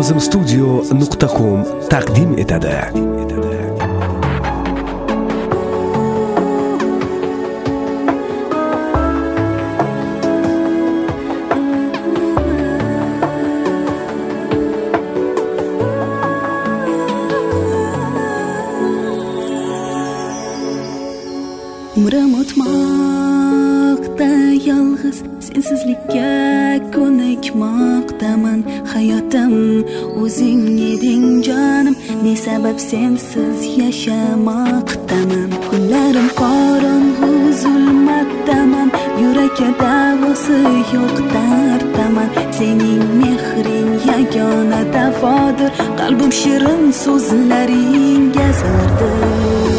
nozimstudio.com taqdim etadi. Umrim o'tmoqda yolg'iz, sensizlikka ko'nikmoqdaman. Hayotim o'zing eding jonim, ne sabab sensiz yashamoqdaman. Kunlarim qorong'u zulmatdaman, yurakka davosi yo'q darddaman. Sening mehring yagona davodir, qalbim shirin so'zlaringga zardir.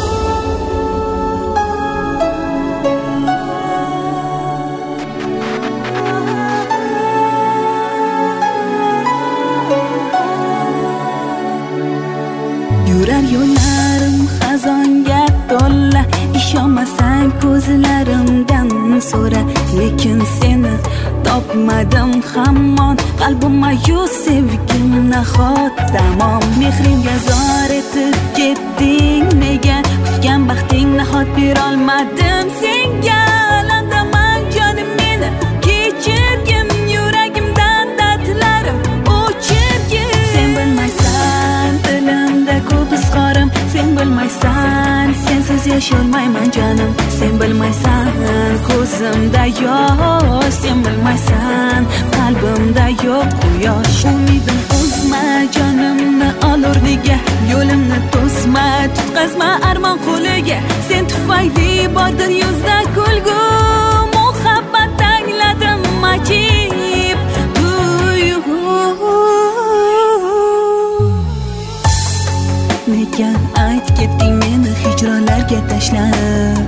Yurar yo'llarim xazonga to'la, ishonmasang ko'zlarimdan so'ra. Lekin seni topmadim hamon, qalbim mayus, sevgim nahot tamom. Mehringga zor etib ketding nega, kutgan baxting nahot berolmadim senga. Alamdaman jonim meni kechirgin, yuragimdan dardlarim o'chirgin. Sen bilmaysan dilimda ko'p izhorim, sen bilmaysan sensiz yasholmayman jonim. Sen bilmaysan ko'zimda yosh, sen bilmaysan qalbimda yo'q quyosh. Umidim uzma jonimni ol o'rniga, yo'limni to'sma tutqazma armon qo'liga. Sen tufayli bordir yuzda kulgu, muhabbat angladim ajib tuyg'u. Nega ayt ketding meni hijronlarga tashlab?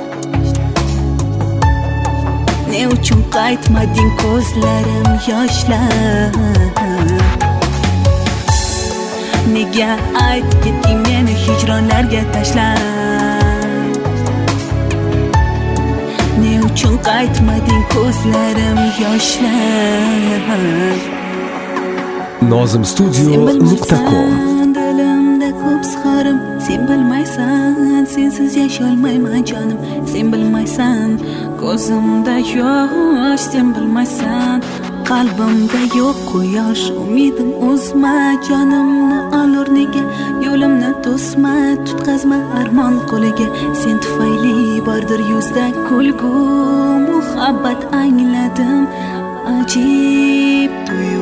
Ne uchun qaytmading ko'zlarim yoshlar? Nega ayt ketding meni hijronlarga tashlab? Ne uchun qaytmading ko'zlarim yoshlar? nozimstudio.com ko'p izhorim, sen bilmaysan sensiz yasholmayman jonim. Sen bilmaysan ko'zimda yosh, sen bilmaysan qalbimda yo'q quyosh. Umidim uzma jonimni ol o'rniga, yo'limni to'sma tutqazma armon qo'liga. Sen tufayli bordir yuzda kulgu, muhabbat angladim ajib tuyg'u.